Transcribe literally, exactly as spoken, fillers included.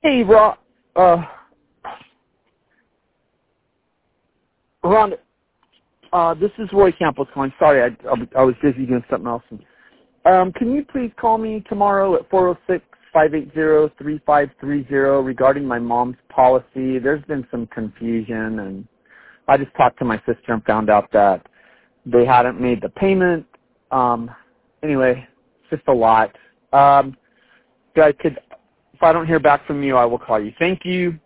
Hey, Ron. Uh, Ron, uh, this is Roy Campbell calling. Sorry, I, I was busy doing something else. Um, can you please call me tomorrow at four oh six, five eight zero, three five three zero regarding my mom's policy? There's been some confusion, and I just talked to my sister and found out that they hadn't made the payment. Um, anyway, it's just a lot. Um, I could, if I don't hear back from you, I will call you. Thank you.